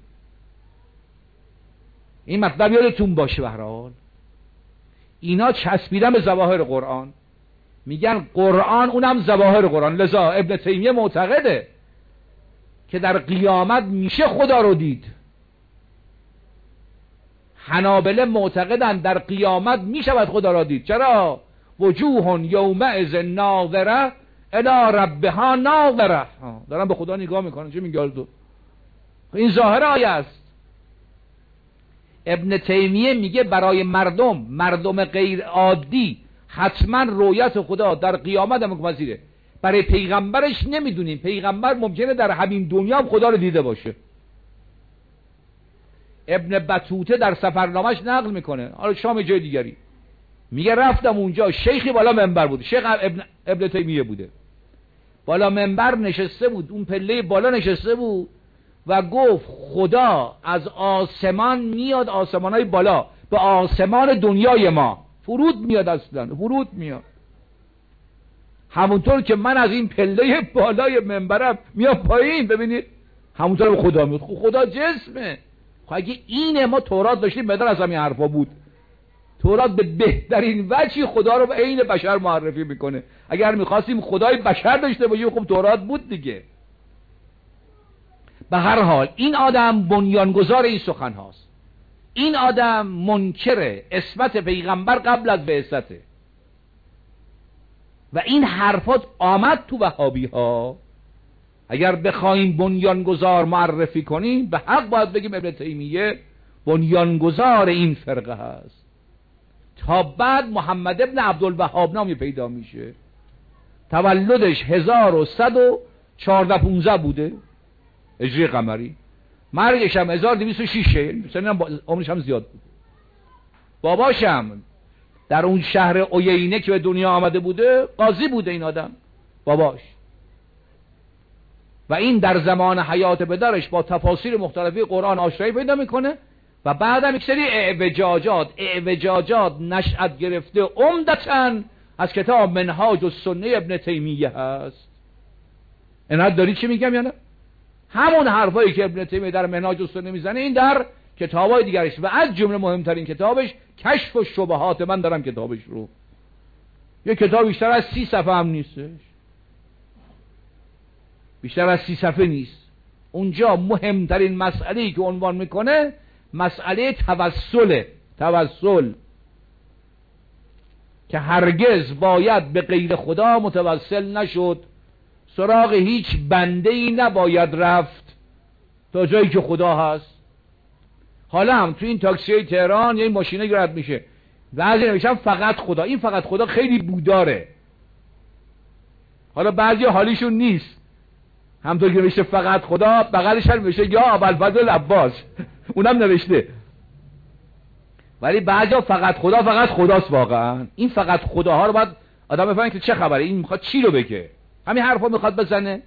این مطلب یادتون باشه. به هر حال اینا چسبیدن به ظواهر قرآن، میگن قرآن اونم ظواهر قرآن. لذا ابن تیمیه معتقده که در قیامت میشه خدا رو دید. حنابله معتقدند در قیامت می شود خدا را دید. چرا؟ وجوه یومئذ ناظره الی ربها ناظره. دارن به خدا نگاه میکنن. چه میگه تو؟ این ظاهر آیه است. ابن تیمیه میگه برای مردم مردم غیر عادی حتما رؤیت خدا در قیامت هم پذیره. برای پیغمبرش نمیدونیم. پیغمبر ممکنه در همین دنیا هم خدا رو دیده باشه. ابن بطوطه در سفرنامه‌اش نقل میکنه، حالا شام جای دیگری، میگه رفتم اونجا، شیخی بالا منبر بود، شیخ ابن, ابن تیمیه بوده، بالا منبر نشسته بود، اون پله بالا نشسته بود و گفت خدا از آسمان میاد، آسمانهای بالا به آسمان دنیای ما فرود میاد، اصلا فرود میاد، همونطور که من از این پله بالای منبرم میاد پایین، ببینید همونطور خدا میاد. خدا جسمه. خب اگه اینه، ما تورات داشتیم بدر از همین حرفا بود. تورات به بهترین وجهی خدا رو به عین بشر معرفی میکنه. اگر میخواستیم خدای بشر داشته باشیم خب تورات بود دیگه. به هر حال این آدم بنیانگذار این سخن هاست. این آدم منکر عصمت پیغمبر قبل از بعثته و این حرفات آمد تو وهابی ها. اگر بخوایم بنیانگذار معرفی کنیم به حق باید بگیم ابن تیمیه بنیانگذار این فرقه هست. تا بعد محمد ابن عبدالوهاب نامی پیدا میشه، تولدش هزار و صد و چهارده پونزده بوده هجری قمری، مرگش هم هزار و دویست و شش، مثلا عمرش هم زیاد بود. باباشم در اون شهر عیینه که به دنیا آمده بوده قاضی بوده این آدم، باباش، و این در زمان حیات پدرش با تفاسیر مختلفی قرآن آشنایی پیدا میکنه و بعدم یک سری اعوجاجات اعوجاجات نشأت گرفته عمدتاً از کتاب منهاج السنه ابن تیمیه هست. عنایت داری چی میگم یا نه؟ همون حرفایی که ابن تیمیه در منهاج السنه میزنه این در کتابای دیگرش و از جمله مهمترین کتابش کشف الشبهات. من دارم کتابش رو، یه کتاب بیشتر از سی صفحه هم نیستش، بیشتر از سی صفحه نیست. اونجا مهمترین مسئله‌ای که عنوان میکنه مسئله توسله، توسل که هرگز باید به غیر خدا متوسل نشد، سراغ هیچ بنده‌ای نباید رفت تا جایی که خدا هست. حالا هم تو این تاکسی تهران یه ماشینه رد میشه بعضی نمیشن فقط خدا، این فقط خدا خیلی بوداره، حالا بعضی حالیشون نیست، همطور که نوشته فقط خدا بغلش هم نوشته یا ابوالفضل عباس اونم نوشته، ولی بعضی فقط خدا فقط خداست. واقعا این فقط خداها رو باید آدم بفهمه که چه خبره، این میخواد چی رو بگه، همین حرفا میخواد بزنه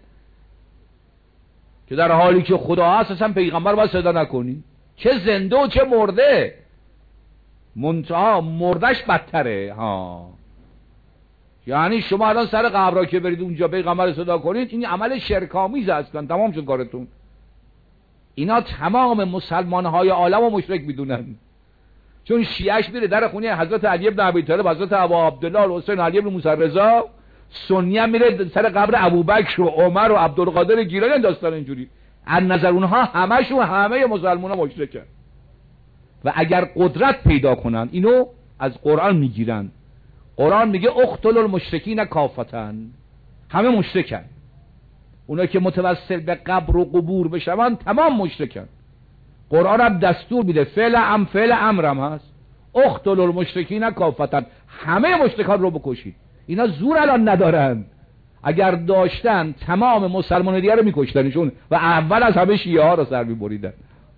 که در حالی که خدا هست اصلا پیغمبر باید صدا نکنی، چه زنده و چه مرده، منتها مردش بدتره ها. یعنی شما الان سر قبر را که برید اونجا پیغمبر صدا کنید، این عمل شرک‌آمیز اصلا، تمام شد کارتون. اینا تمام مسلمان‌های عالم رو مشرک میدونن، چون شیعهش میره در خونه حضرت علی بن ابی طالب، حضرت ابا عبدالله الحسین علی بن موسی رضا، سنی هم میره سر قبر ابوبکر و عمر و عبدالقادر گیلانی، داستان اینجوری. از نظر اونها همشون همه مسلمان‌ها مشرکن و اگر قدرت پیدا کنن اینو از قرآن میگیرن. قرآن میگه اقتلوا المشرکین کافة، همه مشرکن، اونا که متوسل به قبر و قبور بشون تمام مشرکن. قرآن هم دستور میده، فعل ام فعل امرم هست، اقتلوا المشرکین کافة، همه مشرکان رو بکشید. اینا زور الان ندارن، اگر داشتن تمام مسلمان دیگه رو میکشتنشون و اول از همه شیعه ها رو سر میبریدن.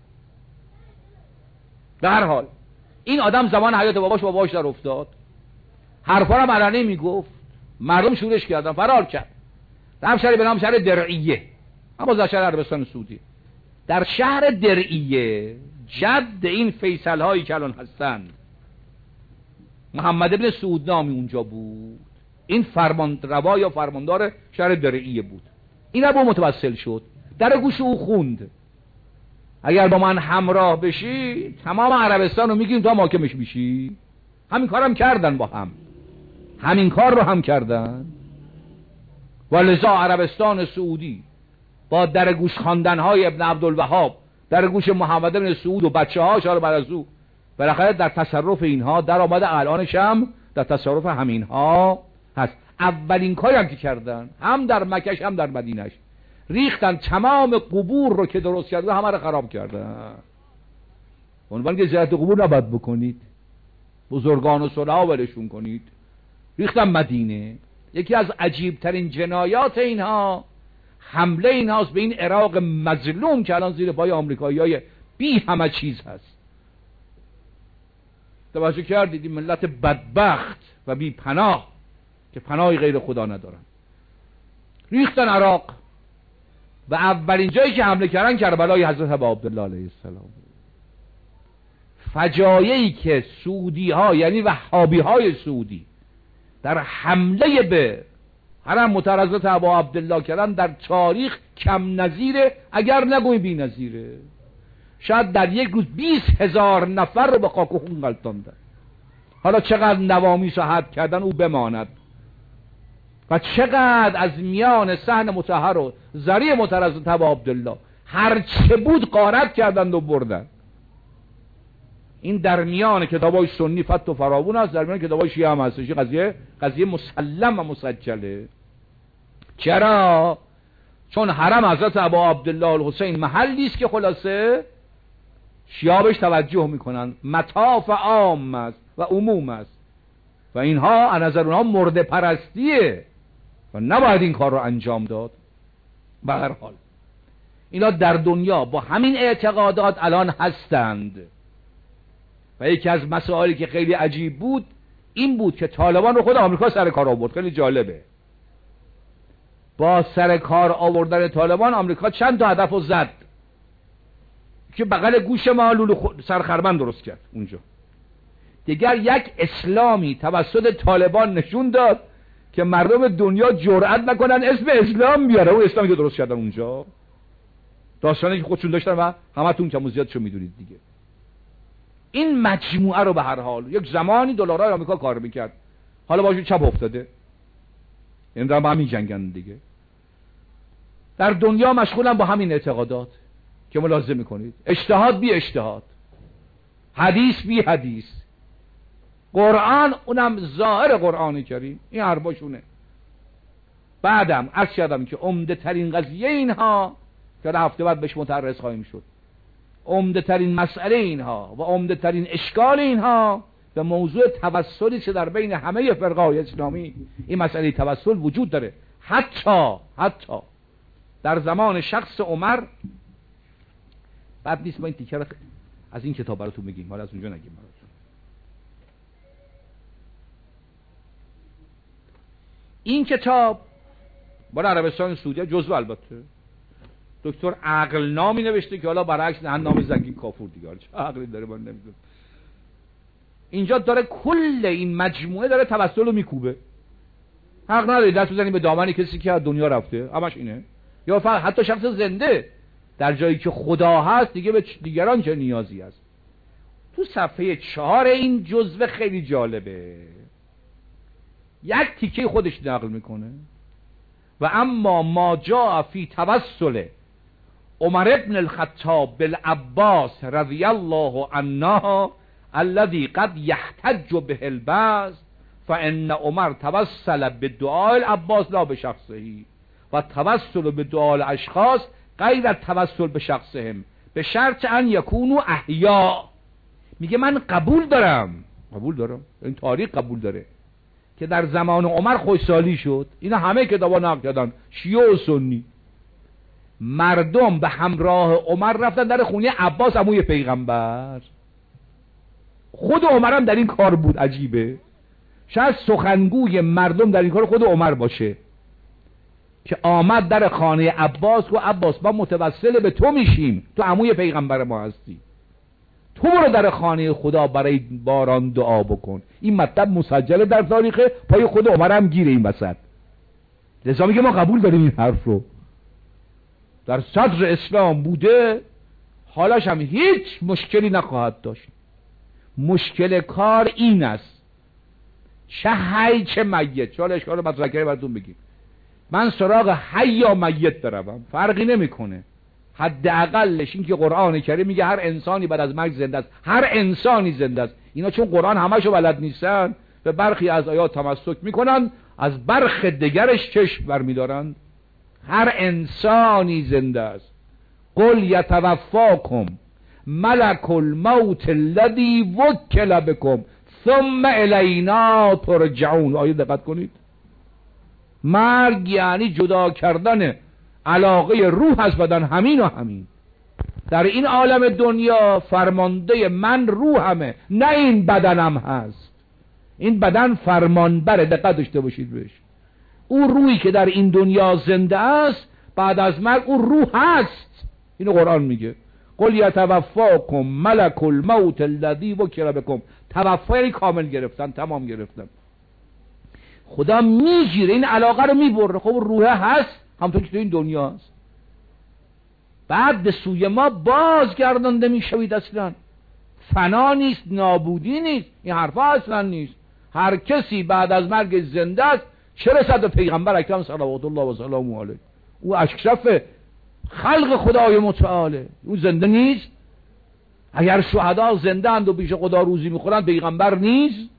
به هر حال این آدم زمان حیات باباش باباش در افتاد، حرفا رو علنی میگفت، مردم شورش کردن، فرار کرد، در شهری به نام شهر درعیه، اما در شهر عربستان سعودی. در شهر درعیه جد این فیصل هایی که الان هستن محمد ابن سعود نامی اونجا بود، این فرمان روا یا فرماندار شهر درعیه بود. این ابو متوسل شد، در گوش او خوند اگر با من همراه بشی تمام عربستان رو میگیم تا محاکمش میشی. همین کار هم کردن، با هم همین کار رو هم کردن و لذا عربستان سعودی با در گوش خواندن های ابن عبدالوهاب، در گوش محمد ابن سعود و بچه هاش رو بعد از او بالاخره در تصرف اینها در آمده، الانش هم در تصرف همینها هست. اولین کاری هم که کردن، هم در مکه هم در مدینهش، ریختن تمام قبور رو که درست کردن همه رو خراب کردن. عنوان که زیارت قبور نباید بکنید، بزرگان و صلحا ولشون کنید. ریختن مدینه. یکی از عجیبترین جنایات اینها حمله اینهاست به این عراق مظلوم که الان زیر پای آمریکایی‌های بی همه چیز هست. توجه کردید این ملت بدبخت و بی پناه که پناهی غیر خدا ندارن، ریختن عراق و اولین جایی که حمله کردن کربلای حضرت ابا عبدالله علیه السلام. فجایعی که سعودی ها یعنی وهابی های سعودی در حمله به حرم مطهر حضرت ابا عبدالله کردن در تاریخ کم نظیره، اگر نگوی بی نظیره. شاید در یک روز بیست هزار نفر رو به خاک و خون غلطاندن. حالا چقدر نوامیس رو حد کردن او بماند و چقدر از میان صحن مطهر و ذریع مطهر حضرت ابا عبدالله هر چه بود غارت کردند و بردن. این در میان کتابای سنی فت و فراوون است، در میان کتابای شیعه هم هستش. قضیه قضیه مسلم و مسجله. چرا؟ چون حرم حضرت ابا عبدالله الحسین محلی است که خلاصه شیعه بهش توجه میکنن، مطاف عام است و عموم است و اینها از نظر اونها مرده پرستیه و نباید این کار رو انجام داد. به هر حال اینا در دنیا با همین اعتقادات الان هستند و یکی از مسائلی که خیلی عجیب بود این بود که طالبان رو خود آمریکا سر کار آورد. خیلی جالبه. با سر کار آوردن طالبان آمریکا چند تا هدف رو زد که بغل گوش ما لولو سرخرمن درست کرد اونجا. دیگر یک اسلامی توسط طالبان نشون داد که مردم دنیا جرئت نکنن اسم اسلام بیاره. اون اسلامی که درست کردن اونجا، داستانی که خودشون داشتن و همتون کم و زیادشو میدونید دیگه. این مجموعه رو به هر حال یک زمانی دلارای آمریکا کار میکرد، حالا باشون چپ افتاده، این دارن با همین جنگن دیگه. در دنیا مشغولن با همین اعتقادات که ملاحظه میکنید، اجتهاد بی اجتهاد، حدیث بی حدیث، قرآن اونم ظاهر قرآن کریم، این حرفاشونه. بعدم عرض کردم که عمده ترین قضیه اینها که هفته بعد بهش متعرض خواهیم شد، عمده ترین مسئله اینها و عمده ترین اشکال اینها به موضوع توسلی که در بین همه فرقه‌های اسلامی این مسئله توسل وجود داره. حتی حتی در زمان شخص عمر، بعد نیست ما این تیکه از این کتاب براتون میگیم، حالا از اونجا نگیم براتون. این کتاب برای عربستان سعودی جزو البته دکتر عقل نامی نوشته که حالا برعکس نه نام زنگین کافور دیگه، چه عقلی داره من نمیدونم. اینجا داره کل این مجموعه داره توسل رو میکوبه. حق نداری دست بزنی به دامن کسی که از دنیا رفته، همش اینه. یا فقط حتی شخص زنده در جایی که خدا هست دیگه به دیگران چه نیازی است. تو صفحه چهار این جزوه خیلی جالبه، یک تیکه خودش نقل میکنه و اما ما جاء فی توسل عمر ابن الخطاب بالعباس رضی الله عنه الذي قد يحتج به البعض فان عمر توسل بدعاء العباس لا بشخصه و توسل بدعاء الاشخاص غیر التوسل به شخصهم به شرط ان یکونوا احیا. میگه من قبول دارم قبول دارم این تاریخ قبول داره که در زمان عمر خوشسالی شد. اینا همه کتابا نقل کردن، شیعه و سنی. مردم به همراه عمر رفتن در خونه عباس عموی پیغمبر. خود عمر هم در این کار بود. عجیبه، شاید سخنگوی مردم در این کار خود عمر باشه که آمد در خانه عباس و عباس ما متوسل به تو میشیم، تو عموی پیغمبر ما هستی، تو برو در خانه خدا برای باران دعا بکن. این مطلب مسجل در تاریخ، پای خود عمر هم گیره این وسط. لذا میگه ما قبول داریم این حرف رو، در صدر اسلام بوده، حالاش هم هیچ مشکلی نخواهد داشت. مشکل کار این است چه حی چه میت. چه اشکال رو مطرح براتون بگیم. من سراغ حی یا میت بروم فرقی نمیکنه، حداقلش این که قرآن کریم میگه هر انسانی بعد از مرگ زنده است، هر انسانی زنده است. اینا چون قرآن همشو بلد نیستن به برخی از آیات تمسک میکنن، از برخ دیگرش چشم برمیدارن. هر انسانی زنده است. قل یتوفاکم ملک الموت الذی وکل بکم ثم الینا ترجعون. آیه دقت کنید، مرگ یعنی جدا کردن علاقه روح از بدن، همین و همین. در این عالم دنیا فرمانده من روحمه، نه این بدنم هست. این بدن فرمانبره، دقت داشته باشید بهش. او روحی که در این دنیا زنده است بعد از مرگ او روح هست. اینو قرآن میگه قل یتوفاکم ملک الموت الذی وکل بکم. توفا یعنی کامل گرفتن، تمام گرفتن. خدا میگیره این علاقه رو میبره. خب روح هست همونطور که تو این دنیا هست، بعد به سوی ما بازگردانده میشوید. اصلا فنا نیست، نابودی نیست، این حرفا اصلا نیست. هر کسی بعد از مرگ زنده است، چه رسد به پیغمبر اکرم صلوات الله و سلامه علیه. او اشرف خلق خدای متعاله، او زنده نیست؟ اگر شهدا زنده اند و پیش خدا روزی میخورن، پیغمبر نیست؟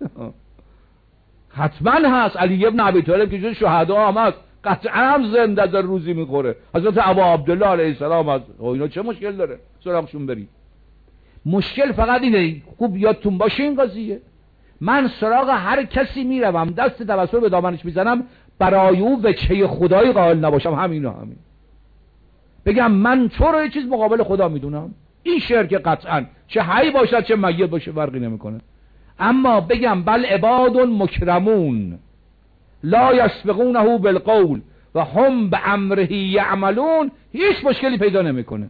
حتما هست. علی ابن ابی طالب که جز شهدا هم هست، قطعا هم زنده در روزی میخوره. حضرت ابا عبدالله علیه السلام هست. اینا چه مشکل داره؟ سراغشون برید. مشکل فقط اینه، خوب یادتون باشه این قضیه، من سراغ هر کسی میروم دست توسل به دامنش میزنم برای او وجهه خدایی قائل نباشم. همین و همین بگم من تو رو یه چیز مقابل خدا میدونم، این شرک قطعا چه حی باشد چه میت باشه فرقی نمیکنه. اما بگم بل عباد مکرمون لا یسبقونه بالقول و هم بامره یعملون، هیچ مشکلی پیدا نمیکنه.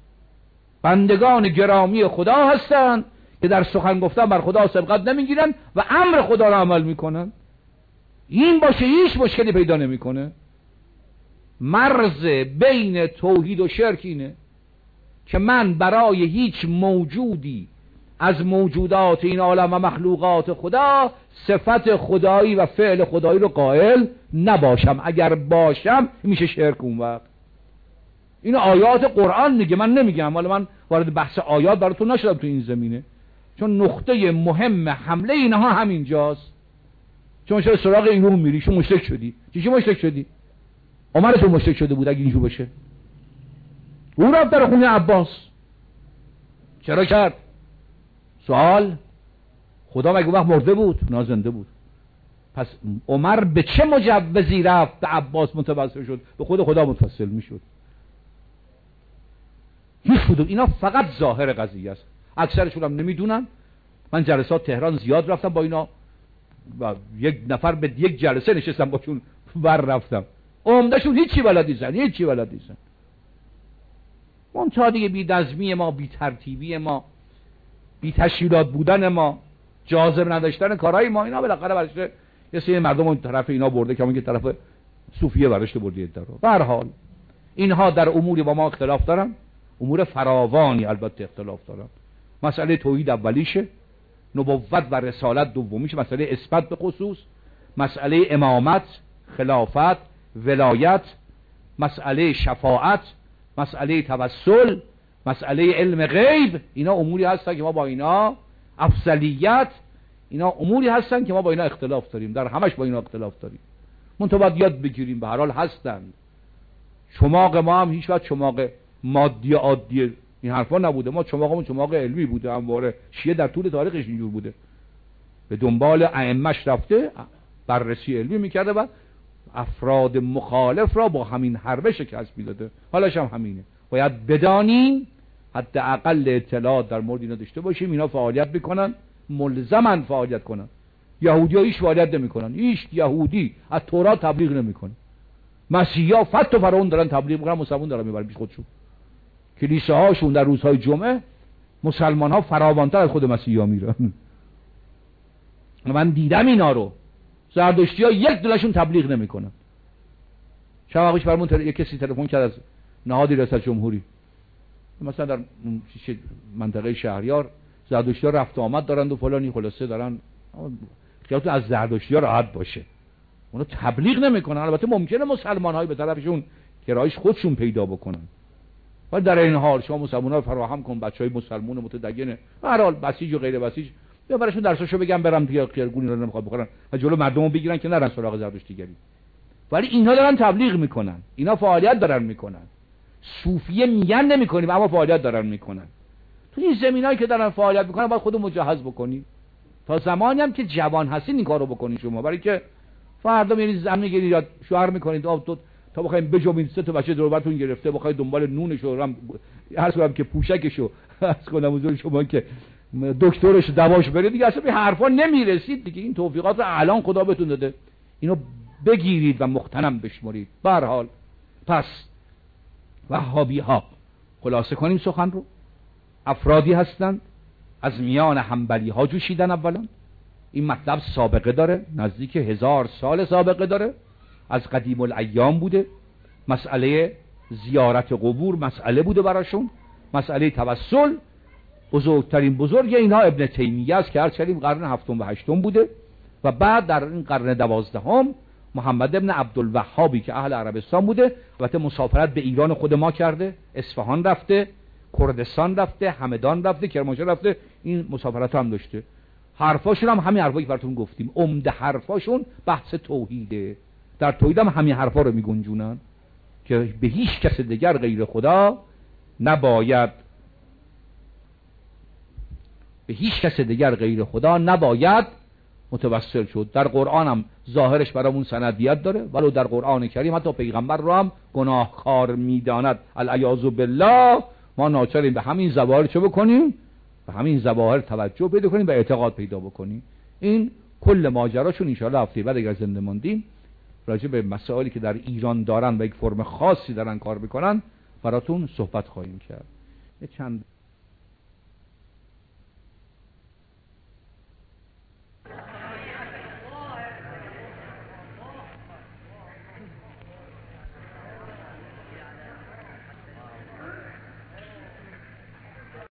بندگان گرامی خدا هستند که در سخن گفتن بر خدا سبقت نمیگیرن و امر خدا را عمل میکنن. این باشه هیچ مشکلی پیدا نمیکنه. مرز بین توحید و شرک اینه که من برای هیچ موجودی از موجودات این عالم و مخلوقات خدا صفت خدایی و فعل خدایی رو قائل نباشم. اگر باشم میشه شرک. اون وقت اینو آیات قرآن میگه، من نمیگم. حالا من وارد بحث آیات براتون نشدم تو این زمینه، چون نقطه مهم حمله اینها همینجاست. چون چرا سراغ اینو میری؟ شو مشرک شدی. چی مشرک شدی؟ عمر تو مشرک شده بود اگه اینجور باشه. او رفت در خونه عباس. چرا کرد؟ سوال. خدا مگه وقت مرده بود؟ نه زنده بود. پس عمر به چه مجوزی رفت به عباس متوسل شد؟ به خود خدا متوسل میشد. هیچ کدوم اینا فقط ظاهر قضیه است. اکثرشون هم نمیدونن. من جلسات تهران زیاد رفتم با اینا و یک نفر به یک جلسه نشستم باشون ور رفتم. عمدهشون هیچی بلد نیستن، هیچی بلد نیستن. منتها دیگه بی نظمی ما، بی ترتیبی ما، بی تشکیلات بودن ما، جاذبه نداشتن کارهای ما، اینا بالاخره برش یه سری مردم اون طرف اینا برده که همون که طرف صوفیه برشته برده در رو. به هر حال اینها در اموری با ما اختلاف دارن، امور فراوانی البته اختلاف دارن. مسئله توحید اولیشه، نبوت و رسالت دومیشه، مسئله اثبات به خصوص، مسئله امامت، خلافت، ولایت، مسئله شفاعت، مسئله توسل، مسئله علم غیب. اینا اموری هستن که ما با اینا، افضلیت، اینا اموری هستن که ما با اینا اختلاف داریم، در همش با اینا اختلاف داریم. منتها باید یاد بگیریم، به هر حال هستند. چماق ما هم هیچ وقت چماق مادی عادی این حرفا نبوده. ما چماقمون چماق علمی بوده. همواره شیعه در طول تاریخش اینجور بوده، به دنبال ائمه‌اش رفته، بررسی علمی میکرده و افراد مخالف را با همین حربه شکست میداده. حالش هم همینه. باید بدانیم، حداقل اطلاعات در مورد اینا داشته باشیم. اینا فعالیت میکنن، ملزمن فعالیت کنن. یهودی‌ها هیچ فعالیت نمیکنن. هیچ یهودی از تورات تبلیغ نمیکنه. مسیحی‌ها فت و فرعون دارن تبلیغ میکنن، مسلمان دارن میبرن پیش خودشون. کلیساهاشون در روزهای جمعه مسلمان‌ها فراوانتر از خود مسیحی‌ها میرن. من دیدم اینا رو. زردشتی‌ها یک دلشون تبلیغ نمیکنن. شب پیش برامون یک کسی تلفن کرد از نهاد ریاست جمهوری، مثلا در منطقه شهریار زردشتی‌ها رفت آمد دارند و فلانی، خلاصه دارن. خیالتون از زردشتی‌ها راحت باشه، اونا تبلیغ نمیکنن. البته ممکنه مسلمان‌های به طرفشون گرایش خودشون پیدا بکنن، ولی در این حال شما مسلمان‌ها فراهم کن، بچهای مسلمان متدین هر حال بسیج و غیر بسیج، یا براشون درساشو بگم برم دیگه خیرگونی رو نمیخواد بخورن و جلو مردمو بگیرن که نرن سراغ زرتشتیگری. ولی اینها دارن تبلیغ میکنن، اینا فعالیت دارن میکنن. صوفیه میگن نمیکنیم اما فعالیت دارن میکنن. تو این زمینایی که دارن فعالیت میکنن باید خودت مجهز بکنی. تا زمانی هم که جوان هستین این کارو بکنید شما، برای که فردا میرید زن میگیرید یا شوهر میکنید آب تو تا بخواید بجوبید سه تا بچه دور براتون گرفته بخواید دنبال نونشو رم هر کنم که پوشکشو از کنم حضور شما که دکترش دواش برید دیگه اصلا به حرفا نمیرسید دیگه. این توفیقات رو الان خدا بهتون داده، اینو بگیرید و مغتنم بشمرید. به هر حال پس وهابی ها، خلاصه کنیم سخن رو، افرادی هستند از میان حنبلی ها جوشیدن. اولا این مطلب سابقه داره، نزدیک هزار سال سابقه داره، از قدیم الایام بوده. مسئله زیارت قبور مسئله بوده براشون، مسئله توسل. بزرگترین بزرگ اینها ابن تیمیه است که هر چلیم قرن هفتم و هشتم بوده و بعد در این قرن دوازدهم محمد ابن عبدالوهابی که اهل عربستان بوده، البته مسافرت به ایران خود ما کرده، اصفهان رفته، کردستان رفته، همدان رفته، کرمانشاه رفته، این مسافرت هم داشته. حرفاشون هم همین حرفایی که براتون گفتیم، عمده حرفاشون بحث توحیده. در توحید هم همین حرفا رو میگنجونن که به هیچ کس دیگر غیر خدا نباید به هیچ کس دیگر غیر خدا نباید متوسل شد. در قرآن هم ظاهرش برامون سندیت داره، ولو در قرآن کریم حتی پیغمبر رو هم گناهکار میداند. العیاذ بالله. ما ناچاریم به همین ظواهر چه بکنیم؟ به همین ظواهر توجه پیدا کنیم و اعتقاد پیدا بکنیم. این کل ماجراشون. ان شاءالله هفته بعد اگر زنده ماندیم راجع به مسائلی که در ایران دارن و یک فرم خاصی دارن کار میکنن براتون صحبت خواهیم کرد. چند